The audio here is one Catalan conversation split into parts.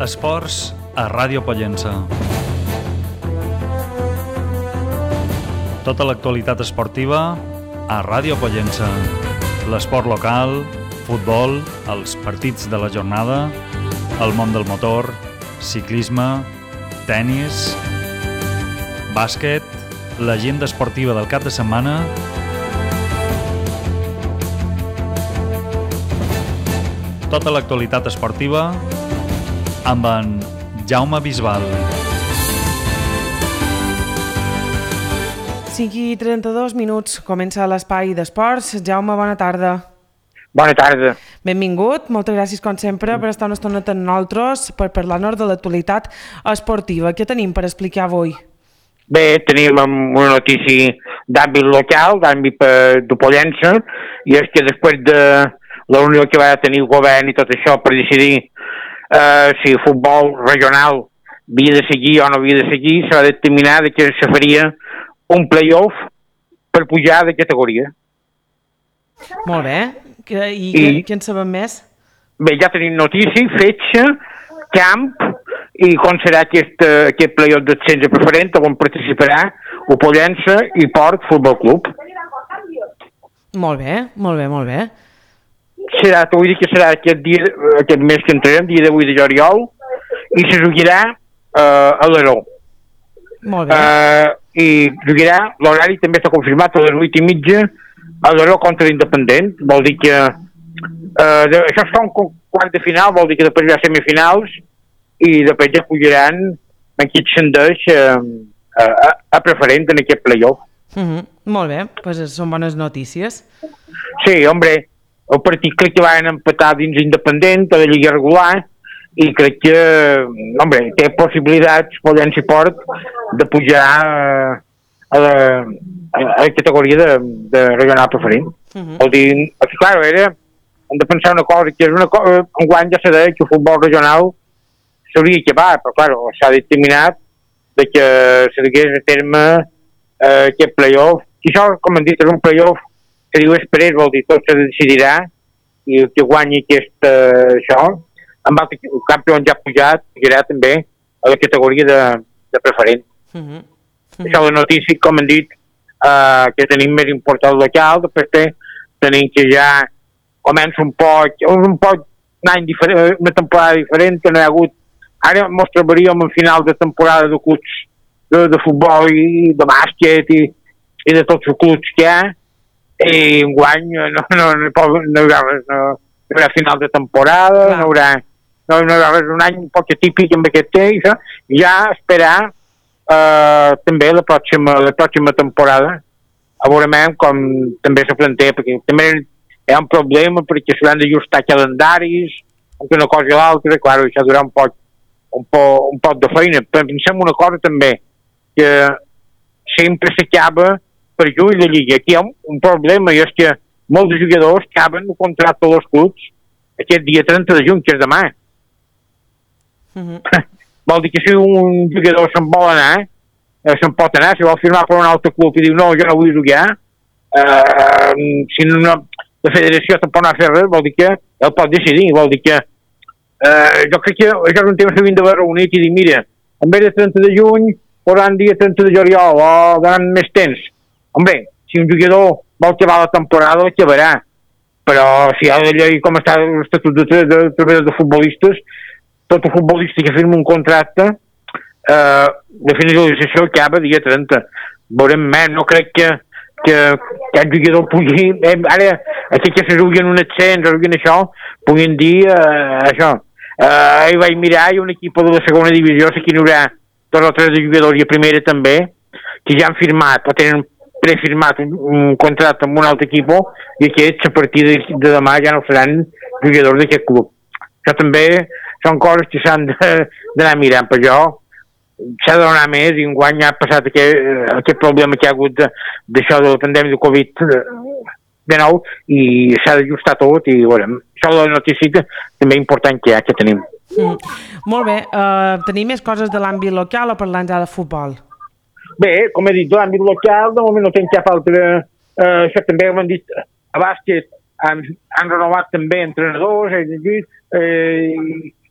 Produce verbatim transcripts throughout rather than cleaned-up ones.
Esports a Ràdio Pollença. Tota l'actualitat esportiva a Ràdio Pollença. L'esport local, futbol, els partits de la jornada, el món del motor, ciclisme, tennis, bàsquet, l'agenda esportiva del cap de setmana, tota l'actualitat esportiva amb en Jaume Bisbal. cinc i trenta-dos minuts, comença l'espai d'esports. Jaume, bona tarda. Bona tarda. Benvingut, moltes gràcies com sempre per estar una estona amb nosaltres per parlar-nos de l'actualitat esportiva. Què tenim per explicar avui? Bé, tenim una notícia d'àmbit local, d'àmbit de Pollença, i és que després de la reunió que va tenir el govern i tot això per decidir uh, si el futbol regional havia de seguir o no havia de seguir, s'ha de determinar que se faria un play-off per pujar de categoria. Molt bé. I, I què en sabem més? Bé, ja tenim notícia, fetge, camp i com serà aquest, aquest play-off d'ascens preferent on participarà el Pollença i Port Futbol Club. Molt bé, molt bé, molt bé. Serà, t'ho vull dir que serà aquest, dia, aquest mes que entrem, dia d'avui de juliol, i se jugarà uh, a l'Aró. Molt bé. Uh, I jugarà, l'horari també està confirmat a les vuit i mitja a l'Aró contra l'Independent. Vol dir que uh, de, això és un quart de final, vol dir que després hi ha semifinals i després ja pujaran en qui s'endeix uh, a, a preferent en aquest play-off. Uh-huh. Molt bé, doncs són bones notícies. Sí, hombre, el partit crec que van empatar dins Independent a la Lliga regular i crec que, hombre, té possibilitats Pollença i Port de pujar a, a, la, a la categoria de, de regional preferent. Uh-huh. Vol dir, clar, era, hem de pensar una cosa, que és una cosa, enguany ja s'ha de que el futbol regional s'hauria acabat, però clar, s'ha determinat de que se dugués a terme eh, aquest play-off. I això, com hem dit, és un play-off que diu esperés, vol dir, tot se decidirà i el que guanyi aquest, eh, això, amb el campió ja pujat, pujarà també a la categoria de, de preferent. Uh -huh. Uh -huh. Això és la notícia, com hem dit, uh, que tenim més important local, després té, tenim que ja comença un poc, un poc un any diferent, una temporada diferent, que no hi ha hagut. Ara mos trobaríem en final de temporada de clubs de, de futbol i de bàsquet i, i de tots els clubs que hi ha, i enguany no, no, no, no, no hi haurà res, no, no hi haurà final de temporada, no hi haurà No, no, és un any un poc atípic amb aquest temps, i ja esperar eh, també la pròxima, la pròxima temporada, a veure com també se planteja, perquè també hi ha un problema perquè s'han d'ajustar calendaris, entre una cosa i l'altra, clar, això durarà un poc, un, poc, un poc de feina. Però pensem una cosa també, que sempre s'acaba per juny la Lliga. Aquí hi ha un, un problema, i és que molts jugadors acaben el contracte dels clubs aquest dia trenta de juny, que és demà. Uh-huh. Vol dir que si un jugador se'n vol anar, eh, se'n pot anar, si vol firmar per un altre club i diu no, jo no vull jugar, eh, si no, la federació tampoc no ha fet res, vol dir que ell pot decidir, vol dir que eh, jo crec que això és un tema que s'havien d'haver reunit i dir, mira, en vez de trenta de juny, posaran dia trenta de juliol o donaran més temps. Hombre, si un jugador vol acabar la temporada, l'acabarà, però si hi ha la llei com està l'Estatut de Treballadors de Futbolistes, tot el futbolista que firma un contracte, eh, la finalització acaba dia trenta. Veurem més, no crec que, que, que el jugador pugui, eh, ara, aquí que se juguen un ascens, o juguen això, puguin dir eh, això. Eh, hi vaig mirar, hi ha un equip de la segona divisió, sé que hi haurà dos o tres de jugadors, i a primera també, que ja han firmat, o tenen prefirmat un, un contracte amb un altre equip, i aquests, a partir de, de demà, ja no seran jugadors d'aquest club. Això també són coses que s'han d'anar mirant, però jo s'ha de donar més, i enguany ha passat aquest, aquest problema que hi ha hagut d'això de la pandèmia de Covid de nou, i s'ha d'ajustar tot, i veurem, això és la notícia també important que hi ha, que tenim. Mm. Molt bé, uh, tenim més coses de l'àmbit local o parlant ja de futbol? Bé, com he dit, de l'àmbit local, de moment no tenc cap altre, uh, això també ho han dit a bàsquet, han, han renovat també entrenadors, eh, eh,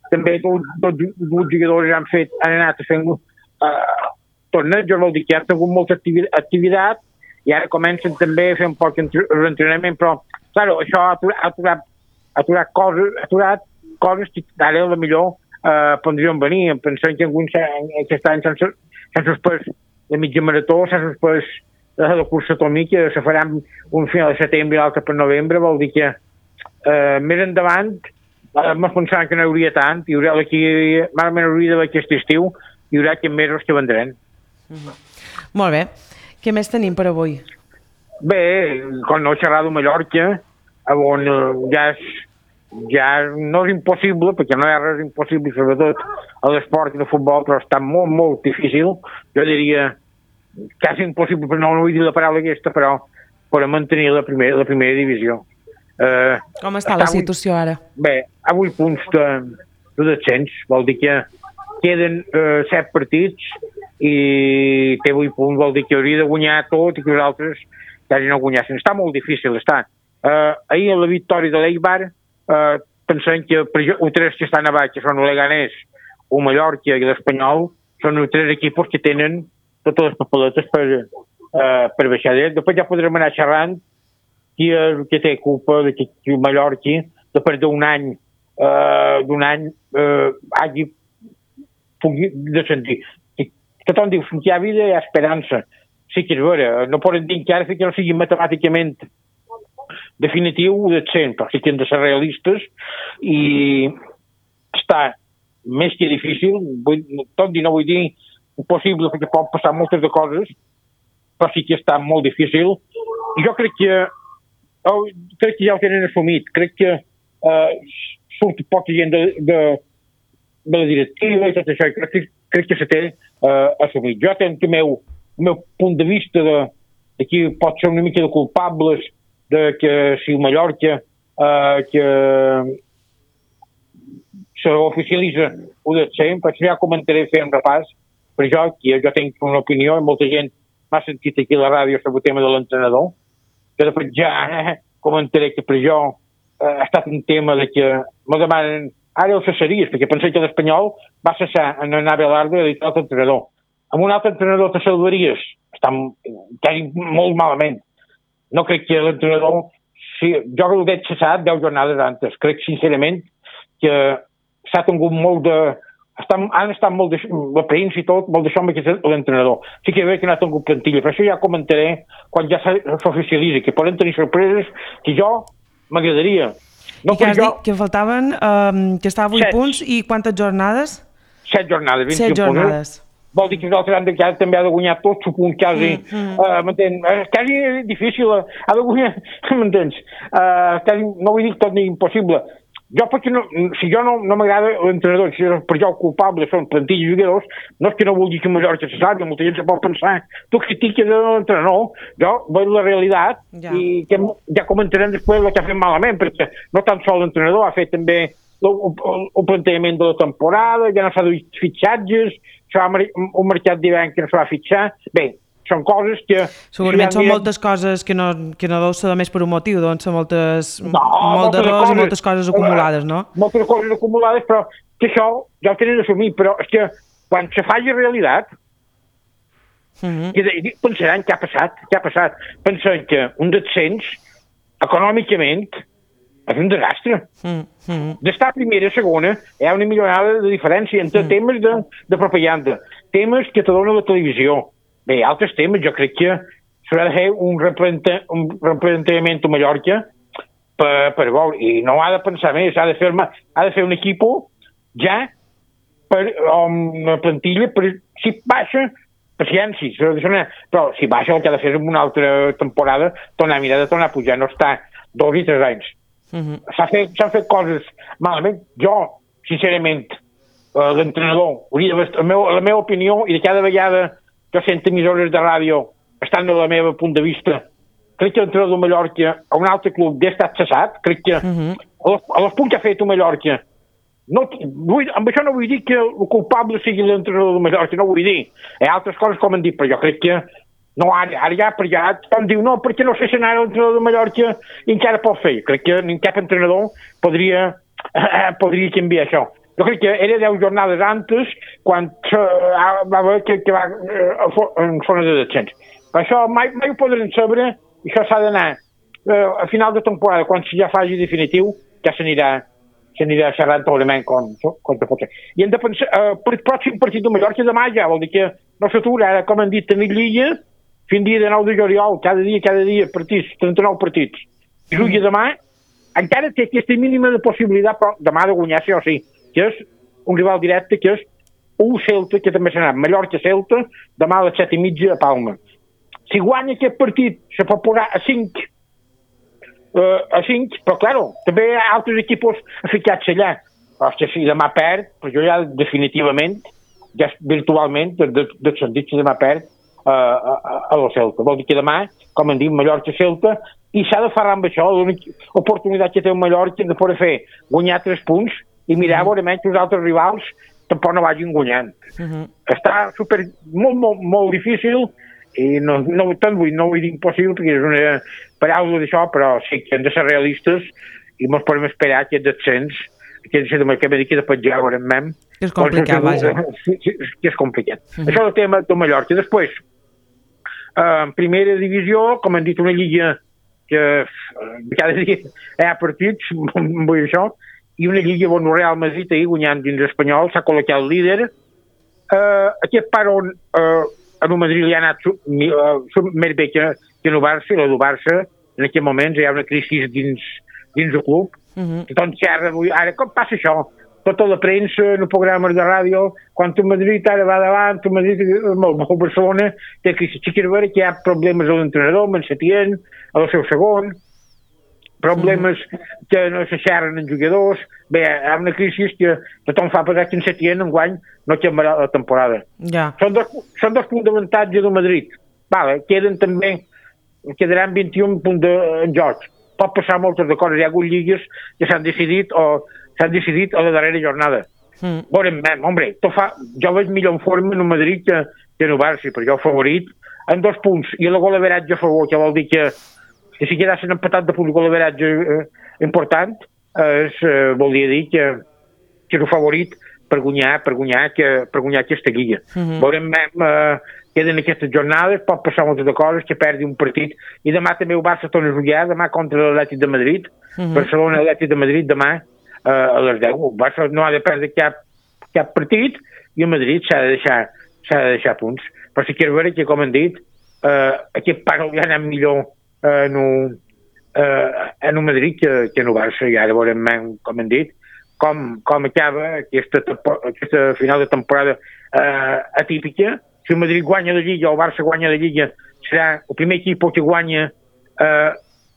també tots, tots els jugadors han, fet, han anat fent uh, tornejos, vol dir que ha tingut molta activitat i ara comencen també a fer un poc d'entrenament, però, clar, això ha aturat, ha aturat, ha aturat coses, ha aturat coses que ara a la millor eh, podrien venir. Pensem que alguns aquest any s'han suspès la mitja marató, s'han suspès la cursa atòmica, se farà un final de setembre i l'altre per novembre, vol dir que eh, més endavant m'ho pensava que no hi hauria tant, hi haurà d'aquí, malament hauria d'aquest estiu, hi haurà que mesos que vendran. Mm-hmm. Molt bé. Què més tenim per avui? Bé, quan no xerrar de Mallorca, on ja, és, ja no és impossible, perquè no hi ha res impossible, sobretot a l'esport i el futbol, però està molt, molt difícil. Jo diria quasi impossible, però no, no vull dir la paraula aquesta, però per mantenir la primera, la primera divisió. Eh, Com està la situació ara? Bé, a vuit punts de, de descens, vol dir que queden eh, set partits i té vuit punts, vol dir que hauria de guanyar tot i que els altres quasi no guanyessin. Està molt difícil, està. Eh, ahir a la victòria de l'Eibar eh, pensem que els tres que estan a baix, que són el Leganés, el Mallorca i l'Espanyol, són els tres equipos que tenen totes les papeletes per, eh, per baixar dret. Després ja podrem anar xerrant qui, qui té culpa de que el Mallorca, després d'un any, eh, d'un any eh, hagi pugui descendir. Tothom diu que hi ha vida i hi ha esperança. Sí que és vera. No poden dir que ara que no sigui matemàticament definitiu ho descens, però sí que hem de ser realistes i està més que difícil. Vull, tot i no vull dir impossible perquè pot passar moltes de coses, però sí que està molt difícil. I jo crec que oh, crec que ja ho tenen assumit. Crec que eh, surt poca gent de, de, de la directiva i tot això. I crec que crec que se té eh, assumit. Jo tenc el meu, el meu punt de vista de, de qui pot ser una mica de culpables de que si el Mallorca eh, que s'oficialitza ho descens, però ja comentaré fer un repàs, per jo, que jo tinc una opinió, i molta gent m'ha sentit aquí a la ràdio sobre el tema de l'entrenador, que després ja eh, comentaré que per jo eh, ha estat un tema de que me demanen ara el cessaries, perquè pensé que l'Espanyol va cessar en anar a Belardo i a dir l'altre entrenador. Amb un altre entrenador te salvaries? Està quasi molt malament. No crec que l'entrenador... Si, jo l'he dit cessat deu jornades antes. Crec sincerament que s'ha tingut molt de... Estan, han estat molt de... La premsa i tot, molt d'això amb l'entrenador. Sí que ve que no ha tingut plantilla, però això ja comentaré quan ja s'oficialitzi, que poden tenir sorpreses que jo m'agradaria. No, I que has jo... dit que faltaven, um, que estava a vuit punts i quantes jornades? Set jornades. Set jornades. Punts. Vol dir que els altres han de, també ha de guanyar tots els punts quasi. Mm, mm. Uh, m'entens? Uh, quasi difícil. Uh, ha de guanyar, m'entens? Uh, quasi, no vull dir que tot ni impossible. Jo, perquè no, si jo no, no m'agrada l'entrenador, si per jo el culpable són plantilles i jugadors, no és que no vulgui que Mallorca se sàpiga, molta gent se pot pensar, tu critiques l'entrenador, jo veig la realitat ja. I que ja comentarem després el que ha fet malament, perquè no tan sol l'entrenador, ha fet també el, el, el plantejament de la temporada, ja no s'ha duit fitxatges, s'ha un mercat d'hivern que no s'ha fitxar, bé, són coses que... Segurament si són mirem... moltes coses que no, que no deu ser més per un motiu, doncs són moltes, no, molt d'errors i moltes coses acumulades, no? Moltes coses acumulades, però que això ja ho tenen assumit, però és que quan se faci realitat, mm-hmm. que, pensaran què ha passat, què ha passat. Pensen que un descens, econòmicament, és un desastre. Mm-hmm. D'estar primera i segona hi ha una millorada de diferència entre mm. temes de, de propaganda, temes que te dona la televisió. Bé, altres temes, jo crec que s'haurà de fer un replantejament a Mallorca per, per veure, i no ha de pensar més, ha de fer, ha de fer un equip ja per una plantilla, per, si baixa, paciència, però si baixa el que ha de fer en una altra temporada, tornar a mirar de tornar a pujar, no està dos i tres anys. Mm-hmm. S'han fet, s'han fet coses malament. Jo, sincerament, l'entrenador, la meva, la meva opinió, i de cada vegada que sento emissores de ràdio, estan del meu punt de vista, crec que l'entrenador de Mallorca a un altre club ja ha estat cessat, crec que uh-huh. a les punts que ha fet a Mallorca, no, vull, amb això no vull dir que el culpable sigui l'entrenador de Mallorca, no vull dir. Hi ha altres coses com han dit, però jo crec que no, ara, ara ja, per ja, tothom diu, no, perquè no sé si anar l'entrenador de Mallorca i encara pot fer. Crec que cap entrenador podria, eh, podria canviar això. jo crec que era deu jornades antes quan uh, va haver que, que va uh, en zona de descens. Per això mai, mai ho podrem saber, i això s'ha d'anar uh, a final de temporada, quan ja faci definitiu, ja s'anirà s'anirà xerrant segurament com, com te pot ser. I hem de pensar, uh, per el pròxim partit de Mallorca demà ja vol dir que no s'atura, ara com han dit tenim Lliga, fins dia de nou de juliol, cada dia, cada dia partits, trenta-nou partits. I jugui demà, encara té aquesta mínima de possibilitat, però demà de guanyar sí o sí, que és un rival directe, que és un Celta, que també serà Mallorca-Celta, demà a les set i mitja a Palma. Si guanya aquest partit, se pot posar a cinc, uh, a cinc, però, claro, també hi ha altres equipos ficats allà. Ostres, si demà perd, però jo ja definitivament, ja virtualment, de, de, de sentit, si demà perd, uh, a, a, a la Celta. Vol dir que demà, com hem dit, Mallorca-Celta, i s'ha de fer amb això, l'única oportunitat que té el Mallorca de poder fer guanyar tres punts i mirar, mm. veurement, que els altres rivals tampoc no vagin guanyant. Mm -hmm. Està super, molt, molt, molt difícil, i no, no, tant vull, no vull dir impossible, perquè és una paraula d'això, però sí que hem de ser realistes i ens podem esperar aquest descens, que és el que ve que després ja veurem. És complicat, vaja. Que és complicat. Mm -hmm. Això és el tema de Mallorca. Després, en primera divisió, com hem dit, una lliga que cada dia hi ha partits, vull dir això, i una lliga on el Real Madrid ahir guanyant dins l'Espanyol s'ha col·locat el líder. Uh, aquest part on uh, en el Madrid li ha anat uh, més bé que, que en el Barça, i el del Barça en aquests moments hi ha una crisi dins, dins el club. Uh-huh. Doncs ara, ara com passa això? Tota la premsa, en el programa de ràdio, quan el Madrid ara va davant, el Madrid, el Barcelona, té crisi. Sí que és vera que hi ha problemes a l'entrenador, amb en Setién, al seu segon, problemes mm. que no s'aixerren en jugadors. Bé, hi ha una crisi que tothom fa passar que en Setién enguany no acabarà la temporada. Yeah. Són, dos, són dos punts d'avantatge del Madrid. Vale, queden també, quedaran vint-i-un punts de, en joc. Pot passar moltes de coses. Hi ha hagut lligues que s'han decidit o s'han decidit a la darrera jornada. Mm. Veurem, hombre, fa, jo veig millor en forma en el Madrid que, que en el Barça, però jo favorit en dos punts. I el golaveratge a favor, que vol dir que que si quedassin empatat de punt golaveratge eh, important, eh, és, eh, volia dir que, que és el favorit per guanyar, per guanyar, que, per guanyar aquesta lliga. Mm-hmm. Veurem, eh, queden aquestes jornades, pot passar moltes de coses, que perdi un partit, i demà també el Barça torna a jugar, demà contra l'Atlètic de Madrid, mm-hmm. Barcelona, Atlètic de Madrid, demà eh, a les deu. El Barça no ha de perdre cap, cap partit, i el Madrid s'ha de deixar, s'ha de deixar punts. Però sí que és vera que, com han dit, eh, aquest part li ha anat millor en un, uh, en un Madrid que, que en el Barça, i ara veurem, com hem dit, com, com acaba aquesta, aquesta final de temporada uh, atípica. Si el Madrid guanya la Lliga o el Barça guanya la Lliga, serà el primer equip que guanya uh,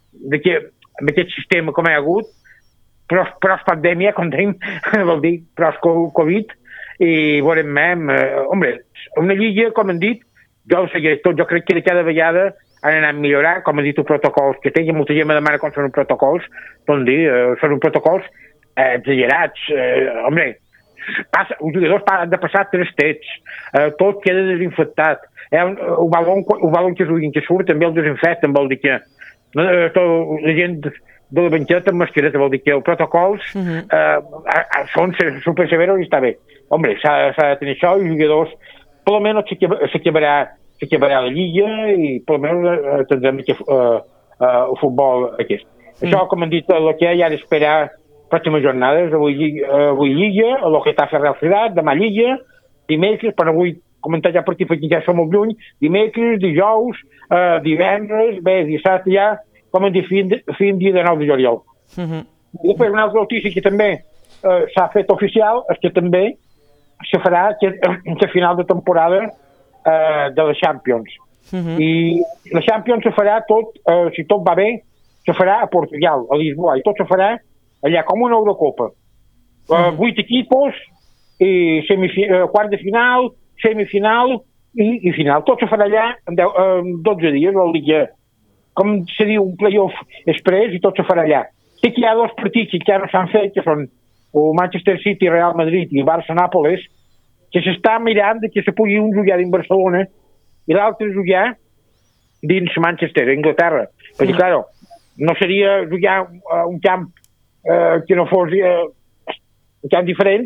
amb aquest sistema com hi ha hagut, però, però és pandèmia, com dèiem, vol dir, però és Covid, i veurem, uh, hombre, una Lliga, com hem dit, jo ho seguiré tot, jo crec que de cada vegada han anat a millorar, com ha dit, els protocols que tenen. Molta gent me demana com són els protocols. Doncs dir, eh, són uns protocols eh, exagerats. Eh, home, passa, els jugadors han de passar tres tests. Eh, tot queda desinfectat. Eh, el, balon, el balon que, que surt també el desinfecten, vol dir que eh, tot, la gent de la banqueta amb mascareta, vol dir que els protocols uh-huh. eh, són super severos i està bé. Home, s'ha de tenir això, i els jugadors, per almenys s'acabarà s'acabarà la Lliga i per almenys eh, tindrem aquest, uh, uh, el futbol aquest. Mm. Això, com han dit, el que hi ha d'esperar pròximes jornades, avui, uh, avui Lliga, el que està a Real Ciutat, demà Lliga, dimecres, però avui comentar ja partit perquè ja som molt lluny, dimecres, dijous, uh, divendres, bé, dissabte ja, com han dit, fins, fins dia de nou de juliol. Mm-hmm. I després una altra notícia que també uh, s'ha fet oficial és que també se farà a final de temporada Uh, de les Champions. Uh-huh. I la Champions se farà tot, uh, si tot va bé, se farà a Portugal, a Lisboa, i tot se farà allà com una Eurocopa. Uh, vuit equipos, i semifi- uh, quart de final, semifinal i, i final. Tot se farà allà en, deu, uh, en dotze dies, vol dir que, com se diu, un playoff express, i tot se farà allà. Sí que hi ha dos partits que ja no s'han fet, que són el Manchester City, Real Madrid i Barça-Nàpoles, que s'està mirant que se pugui un jugar dins Barcelona i l'altre jugar dins Manchester, a Inglaterra. Perquè, clar, no seria jugar uh, un camp uh, que no fos uh, un camp diferent,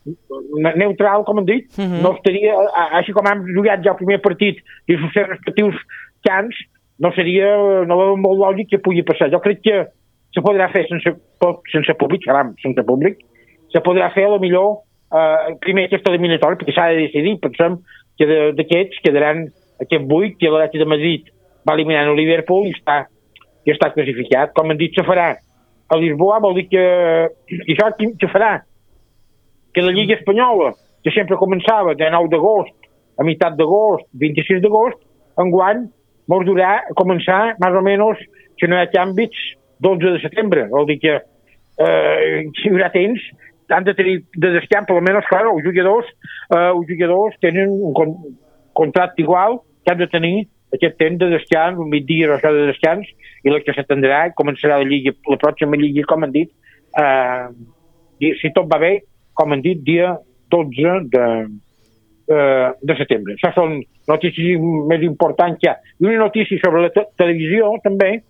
neutral, com hem dit, uh -huh. no estaria, així com hem jugat ja el primer partit i els seus respectius camps, no seria, no veure molt lògic que pugui passar. Jo crec que se podrà fer sense, sense públic, caram, sense públic, se podrà fer, a lo millor, eh, primer aquesta eliminatòria, perquè s'ha de decidir, pensem que d'aquests quedaran aquest vuit, que l'Atlètic de Madrid va eliminar el Liverpool i està, i està classificat. Com hem dit, se farà a Lisboa, vol dir que, i això què farà? Que la Lliga Espanyola, que sempre començava de nou d'agost a meitat d'agost, vint-i-sis d'agost, enguany mos durà començar, més o menys, si no hi ha canvis, dotze de setembre. Vol dir que eh, si hi haurà temps, han de tenir de descans, per almenys, clar, els jugadors, eh, els jugadors tenen un con contracte igual que han de tenir aquest temps de descans, un migdia o això de descans, i la que s'atendrà començarà la Lliga, la pròxima Lliga, com han dit, eh, si tot va bé, com han dit, dia dotze de, eh, de setembre. Això són notícies més importants que hi ha. I una notícia sobre la te televisió, també,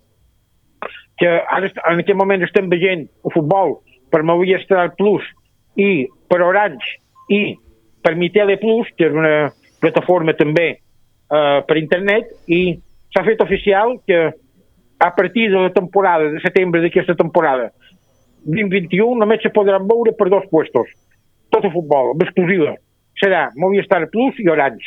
que ara, en aquest moment estem veient el futbol per Movistar Plus i per Orange i per Mi Tele Plus, que és una plataforma també eh, per internet, i s'ha fet oficial que a partir de la temporada de setembre d'aquesta temporada vint vint i u només se podran veure per dos puestos. Tot el futbol, amb exclusiva. Serà Movistar Plus i Orange.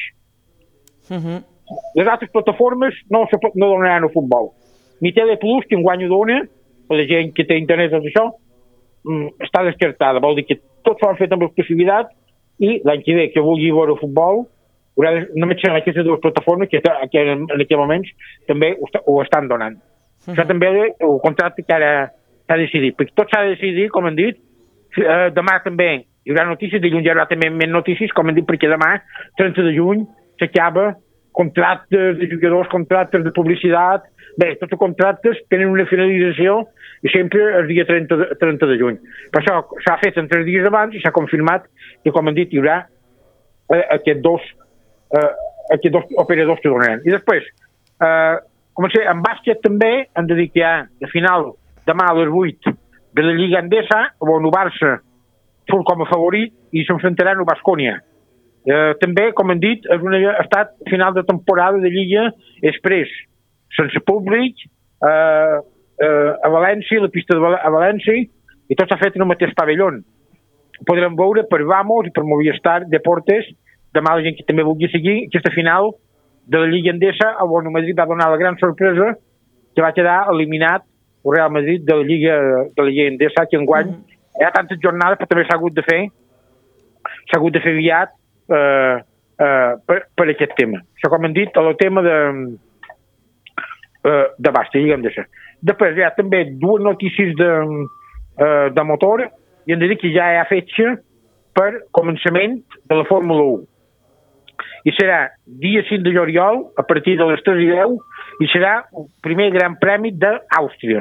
Uh -huh. Les altres plataformes no, se, no donaran el futbol. Mi Tele Plus, que enguany ho dona, per la gent que té internet tot això, està descartada. Vol dir que tot s'ho han fet amb exclusivitat i l'any que ve que vulgui veure el futbol haurà de, només seran aquestes dues plataformes que, que en, en aquests moments també ho, ho estan donant. Uh -huh. Això també el contracte que ara s'ha decidit. Perquè tot s'ha de decidir, com hem dit, eh, demà també hi haurà notícies, dilluns hi haurà també més notícies, com hem dit, perquè demà, trenta de juny, s'acaba contractes de jugadors, contractes de publicitat. Bé, tots els contractes tenen una finalització i sempre el dia trenta de, trenta de juny. Per això s'ha fet en tres dies abans i s'ha confirmat que, com hem dit, hi haurà eh, aquests dos, eh, aquests dos operadors que donaran. I després, eh, comencem en bàsquet també, hem de dir que hi ha la final demà a les vuit de la Lliga Endesa, on el Barça surt com a favorit i s'enfrontaran al Baskonia. Eh, també, com hem dit, és una, ha estat final de temporada de Lliga Express, sense públic, eh, eh, a València, la pista de Val a València, i tot s'ha fet en el mateix pavelló. Podrem veure per Vamos i per Movistar Deportes, demà la gent que també vulgui seguir aquesta final de la Lliga Endesa, on el Madrid va donar la gran sorpresa que va quedar eliminat el Real Madrid de la Lliga, de la Lliga Endesa, que enguany mm. hi ha tantes jornades, però també s'ha hagut de fer s'ha hagut de fer aviat eh, eh, per, per aquest tema. Això, com hem dit, el tema de eh, de bàsquet, Lliga Endesa. Després hi ha també dues notícies de, eh, de motor, i hem de dir que ja hi ha fetge per començament de la Fórmula u. I serà dia cinc de juliol, a partir de les tres i deu, i serà el primer Gran Premi d'Àustria.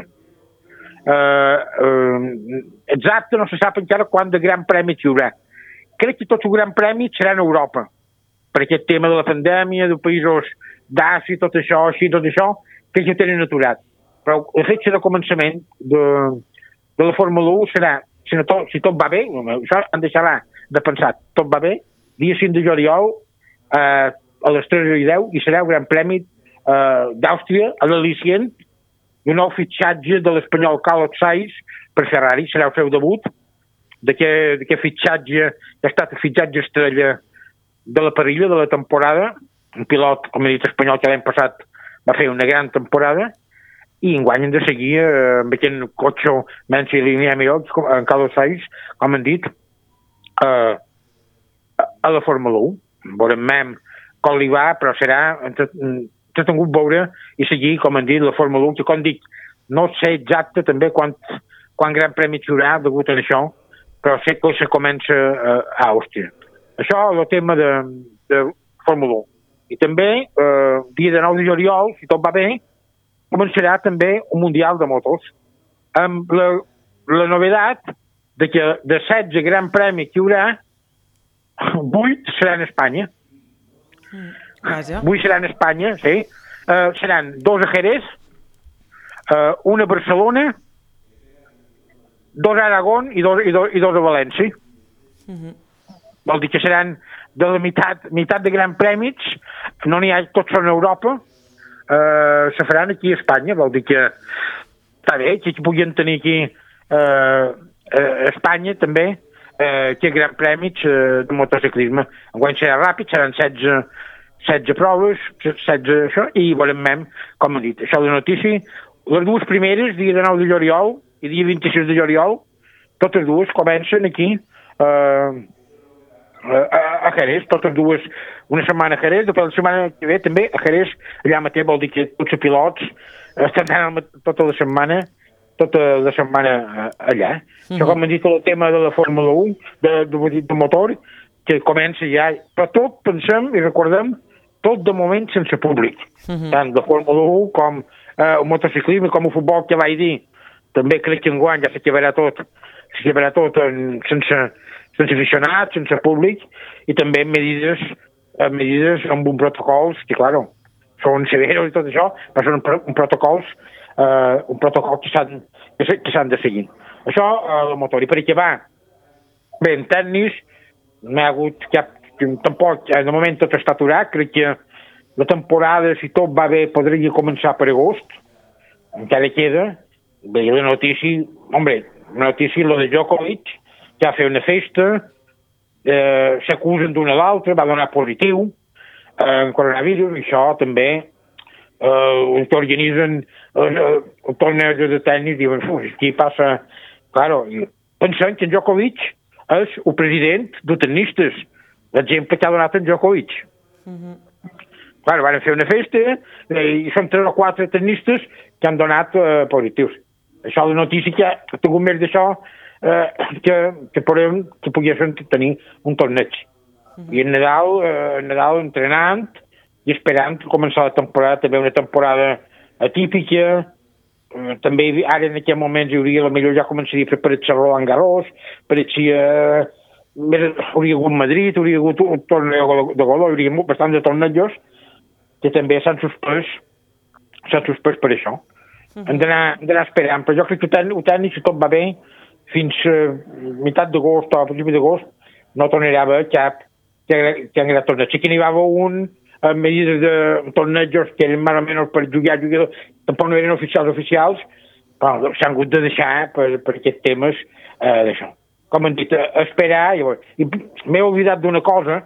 Uh, uh, exacte, no se sap encara quant de Gran Premi hi haurà. Crec que tots els Gran Premis seran a Europa, per aquest tema de la pandèmia, de països d'Àsia, tot això, així, tot això, crec que tenen aturat. Però la fetge de començament de, de la Fórmula u serà, si, no tot, si tot va bé, això en deixarà de pensar, tot va bé, dia cinc de juliol, Uh, a les tres i deu, i serà el Gran Premi uh, d'Àustria a l'al·licient d'un nou fitxatge de l'espanyol Carlos Sainz per Ferrari. Serà el seu debut d'aquest fitxatge, que ha estat el fitxatge estrella de la parrilla de la temporada, un pilot, com he dit, espanyol que l'any passat va fer una gran temporada, i enguany hem de seguir uh, amb aquest cotxe menys línia millor, en Carlos Sainz, com hem dit, uh, a la Fórmula u. Veurem com li va, però serà entretingut veure i seguir, com han dit, la Fórmula u, que com dic, no sé exacte també quant, quant Gran Premi hi haurà degut a això, però sé que se comença a, a Àustria. Això és el tema de, de Fórmula u. I també, eh, dia de nou de juliol, si tot va bé, començarà també un Mundial de motos, amb la, la novedat de que de setze Gran Premi que hi haurà, vuit seran a Espanya. Vaja. vuit seran a Espanya, sí. Uh, seran dos a Jerez, uh, una a Barcelona, dos a Aragón i dos, i dos, i dos a València. Uh -huh. vol dir que seran de la meitat, meitat de grans prèmits, no n'hi ha, tots són a Europa, eh, se faran aquí a Espanya, vol dir que està bé, que puguin tenir aquí eh, a Espanya també, eh, que grans prèmits eh, de motociclisme. Enguany serà ràpid, seran setze, setze proves, setze això, i veurem, com he dit, això de notícia, les dues primeres, dia nou de juliol i dia vint-i-sis de juliol, totes dues comencen aquí, eh, a, a Jerez, totes dues, una setmana a Jerez, després la setmana que ve també a Jerez, allà mateix vol dir que tots els pilots estan anant tota la setmana, tota la setmana allà. Mm-hmm. Això com hem dit el tema de la Fórmula un, de, de, de motor, que comença ja, però tot pensem i recordem, tot de moment sense públic, mm-hmm. tant de Fórmula un com eh, el motociclisme, com el futbol que vaig dir, també crec que enguany ja s'acabarà tot, s'acabarà tot en, sense, sense aficionats, sense públic, i també amb medides, amb medides amb un protocols que, claro, són severos i tot això, però són un, un protocols, eh, un protocol que s'han que s'han de seguir. Això, eh, el motor. I per acabar, bé, en tennis, no hi ha hagut cap, tampoc, de moment tot està aturat, crec que la temporada, si tot va bé, podria començar per agost, encara queda, bé, la notícia, hombre, la notícia, lo de Djokovic, que va fer una festa, eh, s'acusen d'una a l'altra, va donar positiu, eh, en coronavirus, i això també, eh, que organitzen eh, el torneig de tennis, diuen, aquí passa, claro, pensant que en Djokovic és el president de tennistes, l'exemple que ha donat en Djokovic. Mm-hmm. Claro, van fer una festa i són tres o quatre tennistes que han donat eh, positius. Això la notícia que ha tingut més d'això eh, que, que podem que poguéssim tenir un torneig. Mm-hmm. I en Nadal, eh, en Nadal entrenant i esperant començar la temporada, també una temporada atípica, eh, també ara en aquest moment hi hauria, potser ja començaria a fer per el Roland Garros, per el eh, hauria hagut Madrid, hauria hagut un torneig de golf, hauria hagut bastant de tornejos que també s'han suspès, s'han suspès per això. Uh-huh. Hem d'anar esperant, però jo crec que el tècnic, si tot va bé, fins a uh, meitat d'agost o a principi d'agost, no tornarà a haver cap que han anat torneig. Sí que n'hi va haver un amb medides de tornejos que eren més o menys per jugar, jugar, tampoc no eren oficials oficials, però s'han hagut de deixar per, per aquests temes eh, d'això. Com hem dit, esperar, i, i m'he oblidat d'una cosa,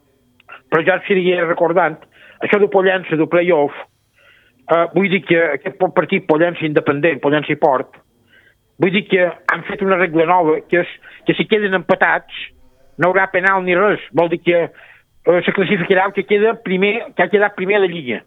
però ja seguiria recordant, això de Pollença, de play-off, eh, vull dir que aquest partit Pollença independent, Pollença i Port, vull dir que han fet una regla nova, que és que si queden empatats no hi haurà penal ni res, vol dir que eh, se classificarà el que queda primer, que ha quedat primer a la Lliga.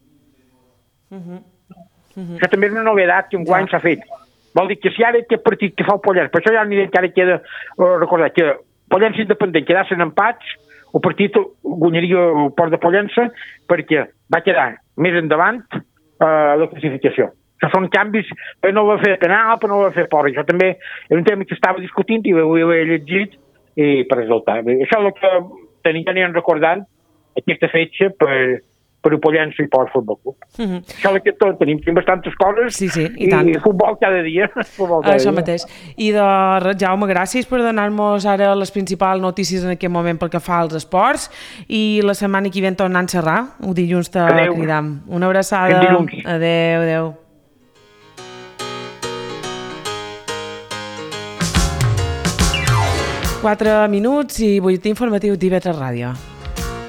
Uh-huh. Uh-huh. Això també és una novedat que enguany ja s'ha fet. Vol dir que si ara aquest partit que fa el Pollença, per això ja n'hi encara queda eh, recordar que Pollença independent quedassen empats, el partit guanyaria el Port de Pollença perquè va quedar més endavant eh, la classificació. Això són canvis, però no va fer penal, però no va fer por. Això també és un tema que estava discutint i ho he llegit i per resultar. Això és el que tenien recordant aquesta fetge per, per el Pollença i Port Futbol Club. Mm-hmm. Això és que tot, tenim, tenim bastantes coses sí, sí, i, i tant. futbol cada dia. Futbol cada Això dia. mateix. I de Jaume, gràcies per donar-nos ara les principals notícies en aquest moment pel que fa als esports i la setmana que ve tornant a xerrar, el dilluns te cridam. Una abraçada. Adéu, adéu. Quatre minuts i butlletí informatiu d'I V tres Ràdio.